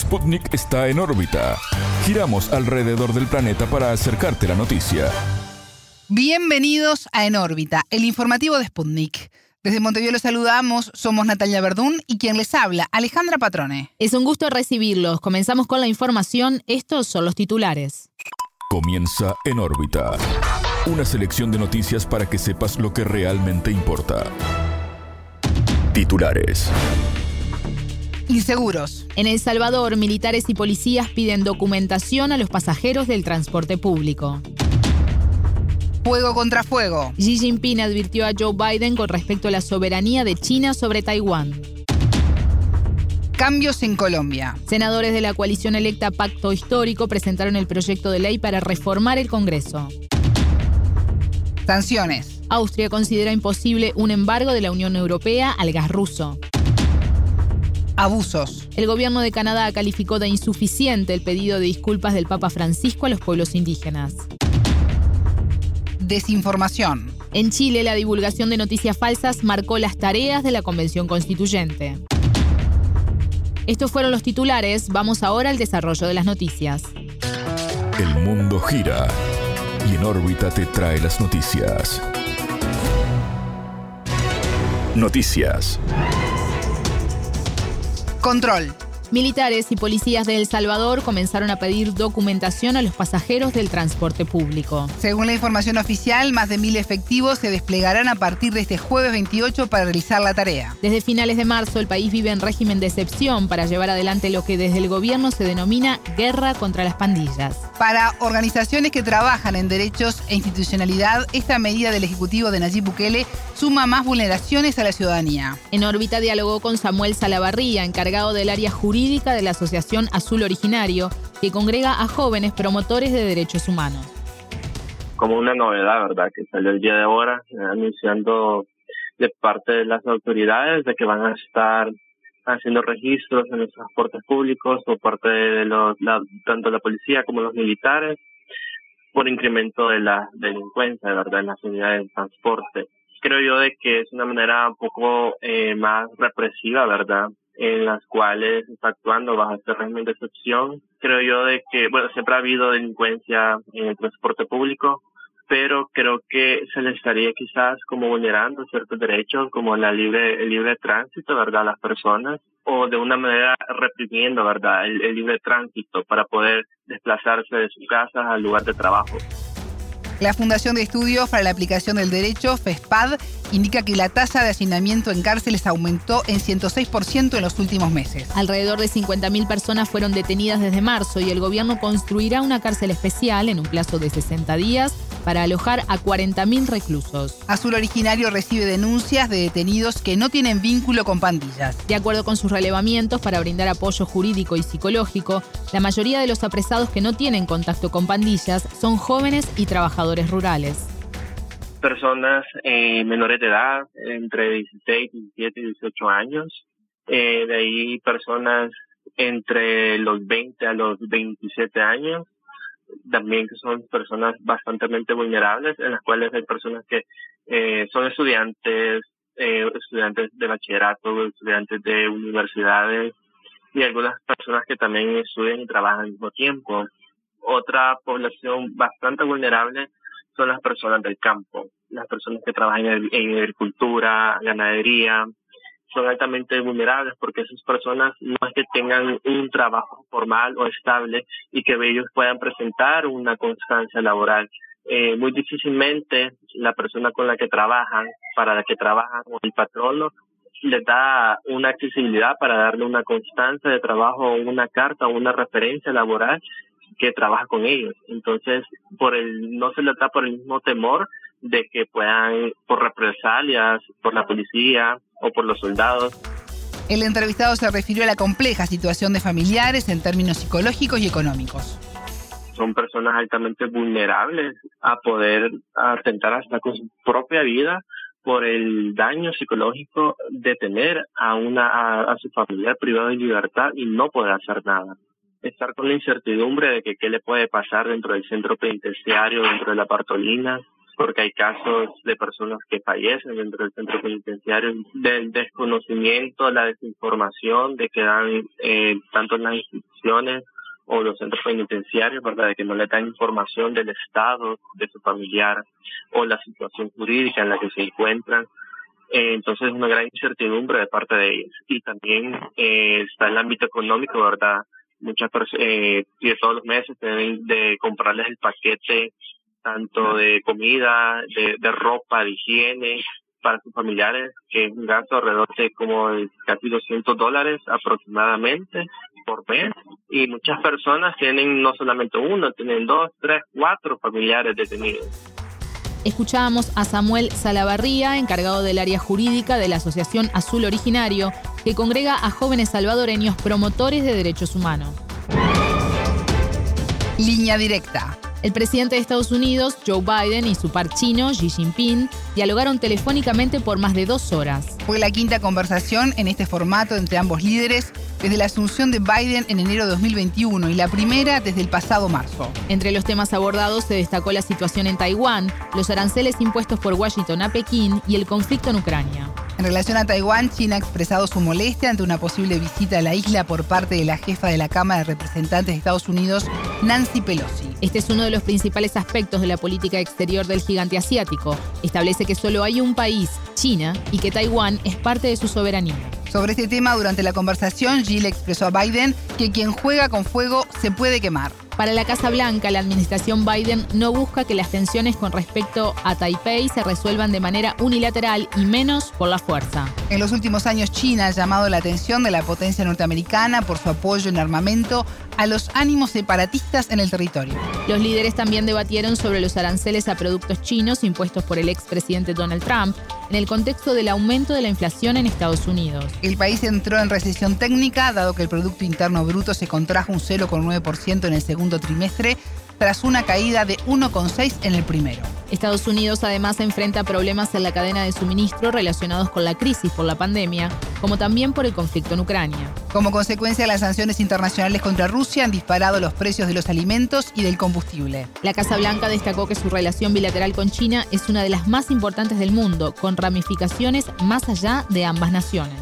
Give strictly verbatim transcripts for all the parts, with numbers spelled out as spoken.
Sputnik está en órbita. Giramos alrededor del planeta para acercarte la noticia. Bienvenidos a En órbita, el informativo de Sputnik. Desde Montevideo los saludamos, somos Natalia Verdún y quien les habla, Alejandra Patrone. Es un gusto recibirlos. Comenzamos con la información. Estos son los titulares. Comienza En órbita. Una selección de noticias para que sepas lo que realmente importa. Titulares. Inseguros. En El Salvador, militares y policías piden documentación a los pasajeros del transporte público. Fuego contra fuego. Xi Jinping advirtió a Joe Biden con respecto a la soberanía de China sobre Taiwán. Cambios en Colombia. Senadores de la coalición electa Pacto Histórico presentaron el proyecto de ley para reformar el Congreso. Sanciones. Austria considera imposible un embargo de la Unión Europea al gas ruso. Abusos. El gobierno de Canadá calificó de insuficiente el pedido de disculpas del Papa Francisco a los pueblos indígenas. Desinformación. En Chile, la divulgación de noticias falsas marcó las tareas de la Convención Constituyente. Estos fueron los titulares. Vamos ahora al desarrollo de las noticias. El mundo gira y En órbita te trae las noticias. Noticias. Control. Militares y policías de El Salvador comenzaron a pedir documentación a los pasajeros del transporte público. Según la información oficial, más de mil efectivos se desplegarán a partir de este jueves veintiocho para realizar la tarea. Desde finales de marzo, el país vive en régimen de excepción para llevar adelante lo que desde el gobierno se denomina guerra contra las pandillas. Para organizaciones que trabajan en derechos e institucionalidad, esta medida del Ejecutivo de Nayib Bukele suma más vulneraciones a la ciudadanía. En órbita dialogó con Samuel Salavarría, encargado del área jurídica de la Asociación Azul Originario, que congrega a jóvenes promotores de derechos humanos. Como una novedad, ¿verdad?, que salió el día de ahora, eh, anunciando de parte de las autoridades de que van a estar haciendo registros en los transportes públicos por parte de los, la, tanto la policía como los militares, por incremento de la delincuencia, de verdad, en las unidades de transporte. Creo yo de que es una manera un poco eh, más represiva, ¿verdad?, en las cuales está actuando bajo este régimen de excepción. Creo yo de que, bueno, siempre ha habido delincuencia en el transporte público, pero creo que se le estaría quizás como vulnerando ciertos derechos, como la libre, el libre tránsito, ¿verdad?, a las personas, o de una manera reprimiendo, ¿verdad?, el, el libre tránsito para poder desplazarse de sus casas al lugar de trabajo. La Fundación de Estudios para la Aplicación del Derecho, FESPAD, indica que la tasa de hacinamiento en cárceles aumentó en ciento seis por ciento en los últimos meses. Alrededor de cincuenta mil personas fueron detenidas desde marzo y el gobierno construirá una cárcel especial en un plazo de sesenta días para alojar a cuarenta mil reclusos. Azul Originario recibe denuncias de detenidos que no tienen vínculo con pandillas. De acuerdo con sus relevamientos para brindar apoyo jurídico y psicológico, la mayoría de los apresados que no tienen contacto con pandillas son jóvenes y trabajadores rurales. Personas eh, menores de edad, entre dieciséis, diecisiete y dieciocho años. Eh, de ahí personas entre los veinte a los veintisiete años. También que son personas bastante vulnerables, en las cuales hay personas que eh, son estudiantes, eh, estudiantes de bachillerato, estudiantes de universidades y algunas personas que también estudian y trabajan al mismo tiempo. Otra población bastante vulnerable son las personas del campo, las personas que trabajan en, en agricultura, ganadería. Son altamente vulnerables porque esas personas no es que tengan un trabajo formal o estable y que ellos puedan presentar una constancia laboral. Eh, muy difícilmente la persona con la que trabajan, para la que trabajan o el patrono, les da una accesibilidad para darle una constancia de trabajo o una carta o una referencia laboral que trabaja con ellos. Entonces, por el no se les da por el mismo temor de que puedan, por represalias, por la policía o por los soldados. El entrevistado se refirió a la compleja situación de familiares en términos psicológicos y económicos. Son personas altamente vulnerables a poder atentar hasta con su propia vida por el daño psicológico de tener a una a, a su familiar privado de libertad y no poder hacer nada. Estar con la incertidumbre de que qué le puede pasar dentro del centro penitenciario, dentro de la Bartolina, porque hay casos de personas que fallecen dentro del centro penitenciario, del desconocimiento, la desinformación de que dan eh, tanto en las instituciones o los centros penitenciarios, ¿verdad?, de que no le dan información del estado de su familiar o la situación jurídica en la que se encuentran. Eh, entonces es una gran incertidumbre de parte de ellos. Y también eh, está el ámbito económico, ¿verdad? Muchas personas, eh, de todos los meses deben de comprarles el paquete tanto de comida, de, de ropa, de higiene para sus familiares, que es un gasto alrededor de como de casi doscientos dólares aproximadamente por mes. Y muchas personas tienen no solamente uno, tienen dos, tres, cuatro familiares detenidos. Escuchábamos a Samuel Salavarría, encargado del área jurídica de la Asociación Azul Originario, que congrega a jóvenes salvadoreños promotores de derechos humanos. Línea directa. El presidente de Estados Unidos, Joe Biden, y su par chino, Xi Jinping, dialogaron telefónicamente por más de dos horas. Fue la quinta conversación en este formato entre ambos líderes desde la asunción de Biden en enero de dos mil veintiuno y la primera desde el pasado marzo. Entre los temas abordados se destacó la situación en Taiwán, los aranceles impuestos por Washington a Pekín y el conflicto en Ucrania. En relación a Taiwán, China ha expresado su molestia ante una posible visita a la isla por parte de la jefa de la Cámara de Representantes de Estados Unidos, Nancy Pelosi. Este es uno de los principales aspectos de la política exterior del gigante asiático. Establece que solo hay un país, China, y que Taiwán es parte de su soberanía. Sobre este tema, durante la conversación, Xi le expresó a Biden que quien juega con fuego se puede quemar. Para la Casa Blanca, la administración Biden no busca que las tensiones con respecto a Taipei se resuelvan de manera unilateral y menos por la fuerza. En los últimos años, China ha llamado la atención de la potencia norteamericana por su apoyo en armamento a los ánimos separatistas en el territorio. Los líderes también debatieron sobre los aranceles a productos chinos impuestos por el expresidente Donald Trump en el contexto del aumento de la inflación en Estados Unidos. El país entró en recesión técnica, dado que el Producto Interno Bruto se contrajo un cero coma nueve por ciento en el segundo trimestre, tras una caída de uno coma seis por ciento en el primero. Estados Unidos además enfrenta problemas en la cadena de suministro relacionados con la crisis por la pandemia, como también por el conflicto en Ucrania. Como consecuencia, las sanciones internacionales contra Rusia han disparado los precios de los alimentos y del combustible. La Casa Blanca destacó que su relación bilateral con China es una de las más importantes del mundo, con ramificaciones más allá de ambas naciones.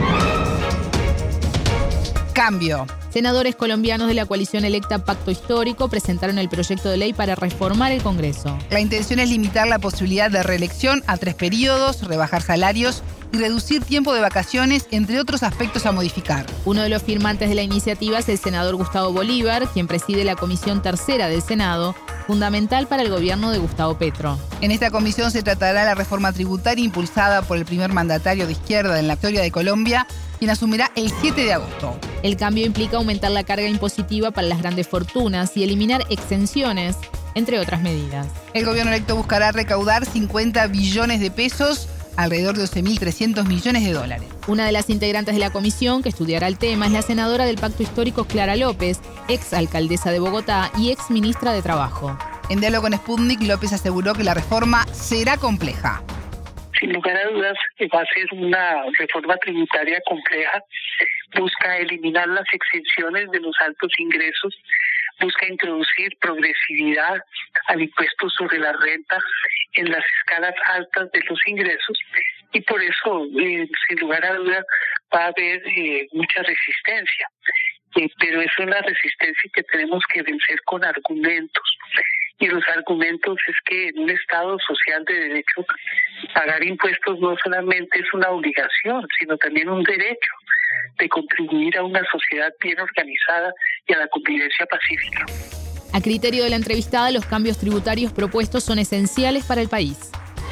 Cambio. Senadores colombianos de la coalición electa Pacto Histórico presentaron el proyecto de ley para reformar el Congreso. La intención es limitar la posibilidad de reelección a tres periodos, rebajar salarios y reducir tiempo de vacaciones, entre otros aspectos a modificar. Uno de los firmantes de la iniciativa es el senador Gustavo Bolívar, quien preside la Comisión Tercera del Senado, fundamental para el gobierno de Gustavo Petro. En esta comisión se tratará la reforma tributaria impulsada por el primer mandatario de izquierda en la historia de Colombia, quien asumirá el siete de agosto. El cambio implica aumentar la carga impositiva para las grandes fortunas y eliminar exenciones, entre otras medidas. El gobierno electo buscará recaudar cincuenta billones de pesos, alrededor de doce mil trescientos millones de dólares. Una de las integrantes de la comisión que estudiará el tema es la senadora del Pacto Histórico Clara López, ex alcaldesa de Bogotá y ex ministra de Trabajo. En diálogo con Sputnik, López aseguró que la reforma será compleja. Sin lugar a dudas, va a ser una reforma tributaria compleja. Busca eliminar las exenciones de los altos ingresos, busca introducir progresividad al impuesto sobre la renta en las escalas altas de los ingresos y por eso, eh, sin lugar a dudas, va a haber eh, mucha resistencia. Eh, pero es una resistencia que tenemos que vencer con argumentos. Y los argumentos es que en un Estado social de derecho, pagar impuestos no solamente es una obligación, sino también un derecho de contribuir a una sociedad bien organizada y a la convivencia pacífica. A criterio de la entrevistada, los cambios tributarios propuestos son esenciales para el país.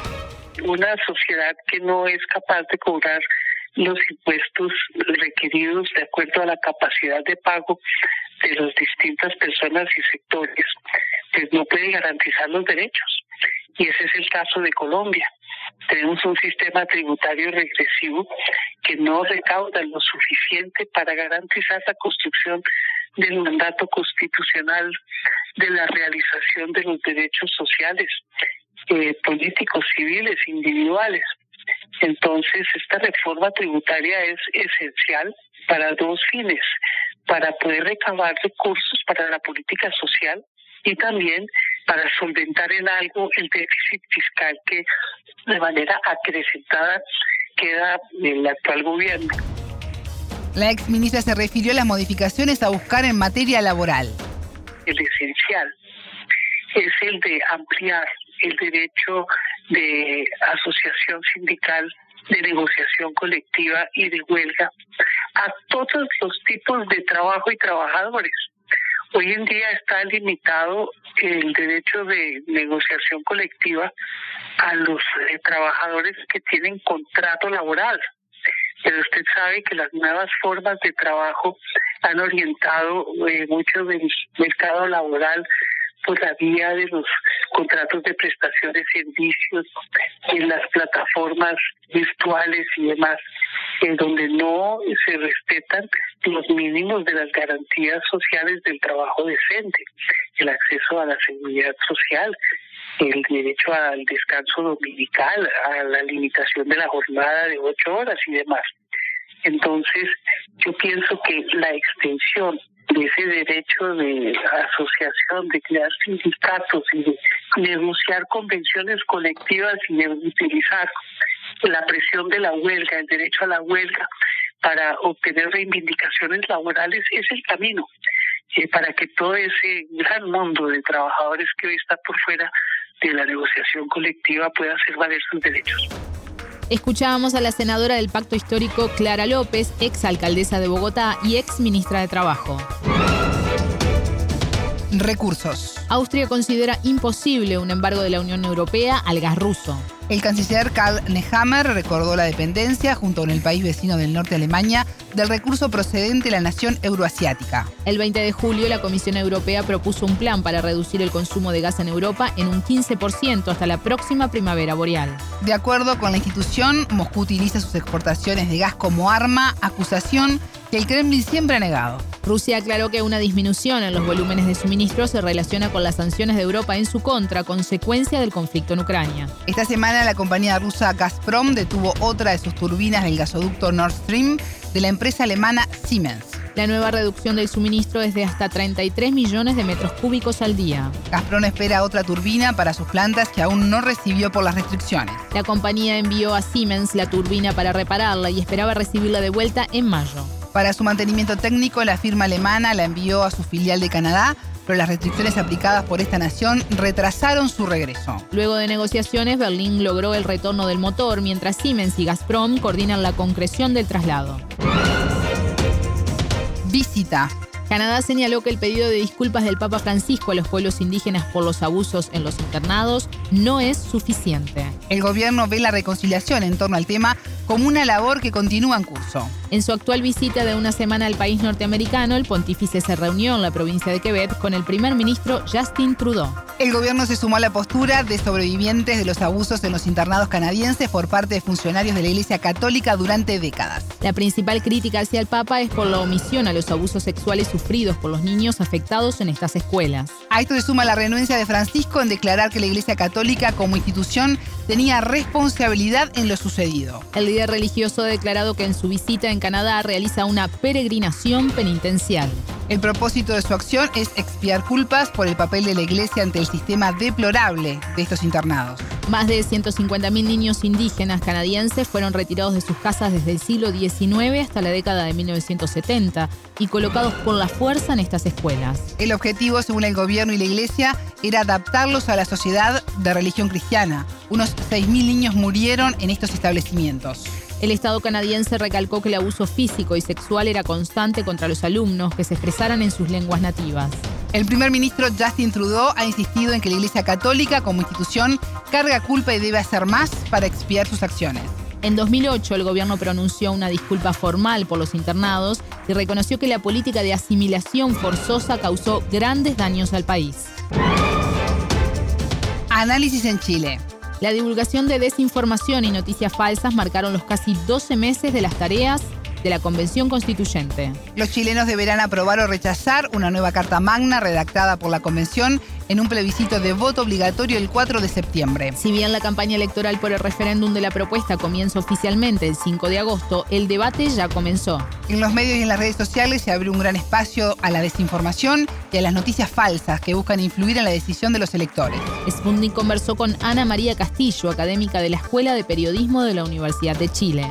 Una sociedad que no es capaz de cobrar los impuestos requeridos de acuerdo a la capacidad de pago de las distintas personas y sectores, pues no puede garantizar los derechos. Y ese es el caso de Colombia. Tenemos un sistema tributario regresivo que no recauda lo suficiente para garantizar la construcción del mandato constitucional de la realización de los derechos sociales, eh, políticos, civiles, individuales. Entonces, esta reforma tributaria es esencial para dos fines: para poder recabar recursos para la política social y también para solventar en algo el déficit fiscal que de manera acrecentada queda en el actual gobierno. La exministra se refirió a las modificaciones a buscar en materia laboral. El esencial es el de ampliar el derecho de asociación sindical, de negociación colectiva y de huelga a todos los tipos de trabajo y trabajadores. Hoy en día está limitado el derecho de negociación colectiva a los eh, trabajadores que tienen contrato laboral. Pero usted sabe que las nuevas formas de trabajo han orientado eh, mucho del mercado laboral por la vía de los contratos de prestación de servicios en las plataformas virtuales y demás, en donde no se respetan los mínimos de las garantías sociales del trabajo decente, el acceso a la seguridad social, el derecho al descanso dominical, a la limitación de la jornada de ocho horas y demás. Entonces, yo pienso que la extensión de ese derecho de asociación, de crear sindicatos y de negociar convenciones colectivas y de utilizar la presión de la huelga, el derecho a la huelga para obtener reivindicaciones laborales es el camino eh, para que todo ese gran mundo de trabajadores que hoy está por fuera de la negociación colectiva pueda hacer valer sus derechos. Escuchábamos a la senadora del Pacto Histórico, Clara López, ex alcaldesa de Bogotá y ex ministra de Trabajo. Recursos. Austria considera imposible un embargo de la Unión Europea al gas ruso. El canciller Karl Nehammer recordó la dependencia, junto con el país vecino del norte de Alemania, del recurso procedente de la nación euroasiática. El veinte de julio, la Comisión Europea propuso un plan para reducir el consumo de gas en Europa en un quince por ciento hasta la próxima primavera boreal. De acuerdo con la institución, Moscú utiliza sus exportaciones de gas como arma, acusación que el Kremlin siempre ha negado. Rusia aclaró que una disminución en los volúmenes de suministro se relaciona con las sanciones de Europa en su contra, consecuencia del conflicto en Ucrania. Esta semana, la compañía rusa Gazprom detuvo otra de sus turbinas del gasoducto Nord Stream de la empresa alemana Siemens. La nueva reducción del suministro es de hasta treinta y tres millones de metros cúbicos al día. Gazprom espera otra turbina para sus plantas que aún no recibió por las restricciones. La compañía envió a Siemens la turbina para repararla y esperaba recibirla de vuelta en mayo. Para su mantenimiento técnico, la firma alemana la envió a su filial de Canadá, pero las restricciones aplicadas por esta nación retrasaron su regreso. Luego de negociaciones, Berlín logró el retorno del motor, mientras Siemens y Gazprom coordinan la concreción del traslado. Visita. Canadá señaló que el pedido de disculpas del Papa Francisco a los pueblos indígenas por los abusos en los internados no es suficiente. El gobierno ve la reconciliación en torno al tema como una labor que continúa en curso. En su actual visita de una semana al país norteamericano, el pontífice se reunió en la provincia de Quebec con el primer ministro Justin Trudeau. El gobierno se sumó a la postura de sobrevivientes de los abusos en los internados canadienses por parte de funcionarios de la Iglesia Católica durante décadas. La principal crítica hacia el Papa es por la omisión a los abusos sexuales sufridos por los niños afectados en estas escuelas. A esto se suma la renuencia de Francisco en declarar que la Iglesia Católica como institución tenía responsabilidad en lo sucedido. El líder religioso ha declarado que en su visita en Canadá realiza una peregrinación penitencial. El propósito de su acción es expiar culpas por el papel de la Iglesia ante el sistema deplorable de estos internados. Más de ciento cincuenta mil niños indígenas canadienses fueron retirados de sus casas desde el siglo diecinueve hasta la década de mil novecientos setenta y colocados por la fuerza en estas escuelas. El objetivo, según el gobierno y la Iglesia, era adaptarlos a la sociedad de religión cristiana. Unos seis mil niños murieron en estos establecimientos. El Estado canadiense recalcó que el abuso físico y sexual era constante contra los alumnos que se expresaran en sus lenguas nativas. El primer ministro Justin Trudeau ha insistido en que la Iglesia Católica, como institución, carga culpa y debe hacer más para expiar sus acciones. En dos mil ocho, el gobierno pronunció una disculpa formal por los internados y reconoció que la política de asimilación forzosa causó grandes daños al país. Análisis en Chile. La divulgación de desinformación y noticias falsas marcaron los casi doce meses de las tareas de la Convención Constituyente. Los chilenos deberán aprobar o rechazar una nueva Carta Magna redactada por la Convención en un plebiscito de voto obligatorio el cuatro de septiembre. Si bien la campaña electoral por el referéndum de la propuesta comienza oficialmente el cinco de agosto, el debate ya comenzó. En los medios y en las redes sociales se abrió un gran espacio a la desinformación y a las noticias falsas que buscan influir en la decisión de los electores. Sputnik conversó con Ana María Castillo, académica de la Escuela de Periodismo de la Universidad de Chile.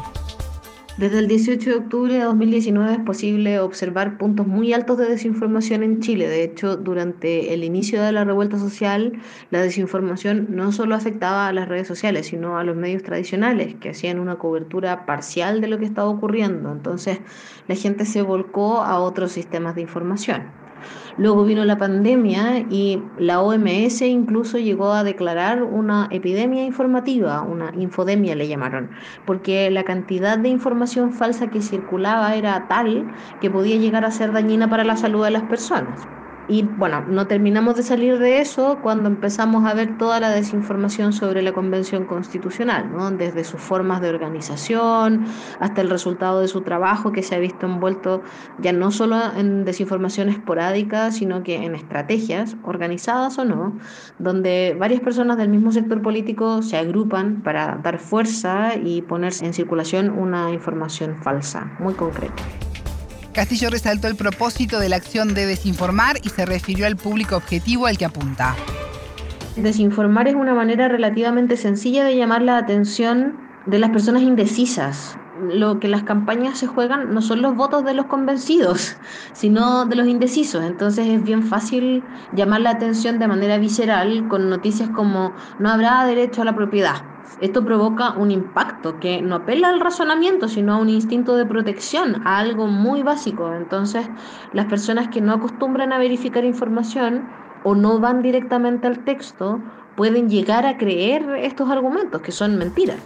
Desde el dieciocho de octubre de dos mil diecinueve es posible observar puntos muy altos de desinformación en Chile. De hecho, durante el inicio de la revuelta social, la desinformación no solo afectaba a las redes sociales, sino a los medios tradicionales, que hacían una cobertura parcial de lo que estaba ocurriendo. Entonces, la gente se volcó a otros sistemas de información. Luego vino la pandemia y la O M S incluso llegó a declarar una epidemia informativa, una infodemia le llamaron, porque la cantidad de información falsa que circulaba era tal que podía llegar a ser dañina para la salud de las personas. Y bueno, no terminamos de salir de eso cuando empezamos a ver toda la desinformación sobre la Convención Constitucional, ¿no? Desde sus formas de organización hasta el resultado de su trabajo, que se ha visto envuelto ya no solo en desinformación esporádica, sino que en estrategias, organizadas o no, donde varias personas del mismo sector político se agrupan para dar fuerza y poner en circulación una información falsa, muy concreta. Castillo resaltó el propósito de la acción de desinformar y se refirió al público objetivo al que apunta. Desinformar es una manera relativamente sencilla de llamar la atención de las personas indecisas. Lo que las campañas se juegan no son los votos de los convencidos, sino de los indecisos. Entonces es bien fácil llamar la atención de manera visceral con noticias como no habrá derecho a la propiedad. Esto provoca un impacto que no apela al razonamiento, sino a un instinto de protección, a algo muy básico. Entonces, las personas que no acostumbran a verificar información o no van directamente al texto pueden llegar a creer estos argumentos, que son mentiras.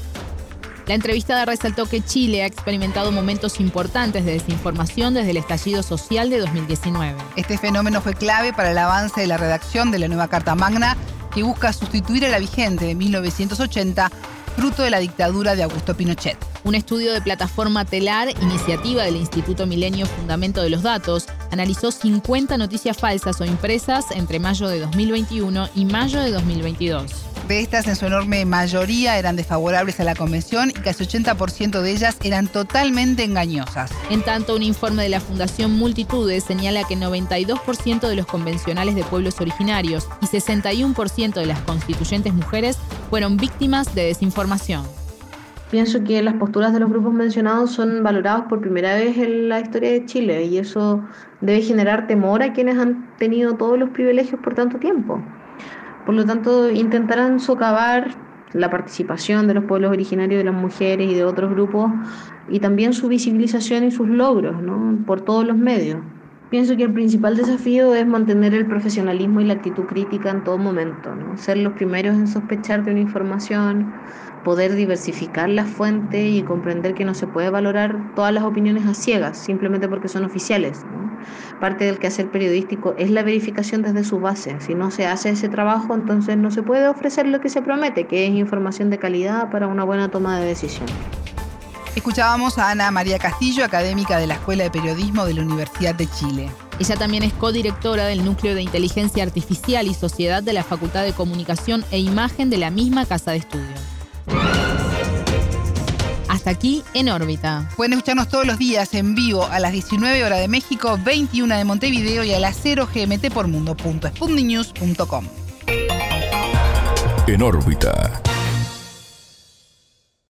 La entrevistada resaltó que Chile ha experimentado momentos importantes de desinformación desde el estallido social de dos mil diecinueve. Este fenómeno fue clave para el avance de la redacción de la nueva Carta Magna, que busca sustituir a la vigente de mil novecientos ochenta, fruto de la dictadura de Augusto Pinochet. Un estudio de Plataforma Telar, iniciativa del Instituto Milenio Fundamento de los Datos, analizó cincuenta noticias falsas o impresas entre mayo de dos mil veintiuno y mayo de dos mil veintidós. De estas, en su enorme mayoría, eran desfavorables a la Convención y casi ochenta por ciento de ellas eran totalmente engañosas. En tanto, un informe de la Fundación Multitudes señala que noventa y dos por ciento de los convencionales de pueblos originarios y sesenta y uno por ciento de las constituyentes mujeres fueron víctimas de desinformación. Pienso que las posturas de los grupos mencionados son valorados por primera vez en la historia de Chile y eso debe generar temor a quienes han tenido todos los privilegios por tanto tiempo. Por lo tanto, intentarán socavar la participación de los pueblos originarios, de las mujeres y de otros grupos, y también su visibilización y sus logros, ¿no? Por todos los medios. Pienso que el principal desafío es mantener el profesionalismo y la actitud crítica en todo momento, ¿no? Ser los primeros en sospechar de una información, poder diversificar las fuentes y comprender que no se puede valorar todas las opiniones a ciegas, simplemente porque son oficiales, ¿no? Parte del quehacer periodístico es la verificación desde su base. Si no se hace ese trabajo, entonces no se puede ofrecer lo que se promete, que es información de calidad para una buena toma de decisión. Escuchábamos a Ana María Castillo, académica de la Escuela de Periodismo de la Universidad de Chile. Ella también es codirectora del Núcleo de Inteligencia Artificial y Sociedad de la Facultad de Comunicación e Imagen de la misma Casa de Estudios. Hasta aquí En órbita. Pueden escucharnos todos los días en vivo a las diecinueve horas de México, veintiuna de Montevideo y a las cero G M T por mundo punto sputnik news punto com. En órbita.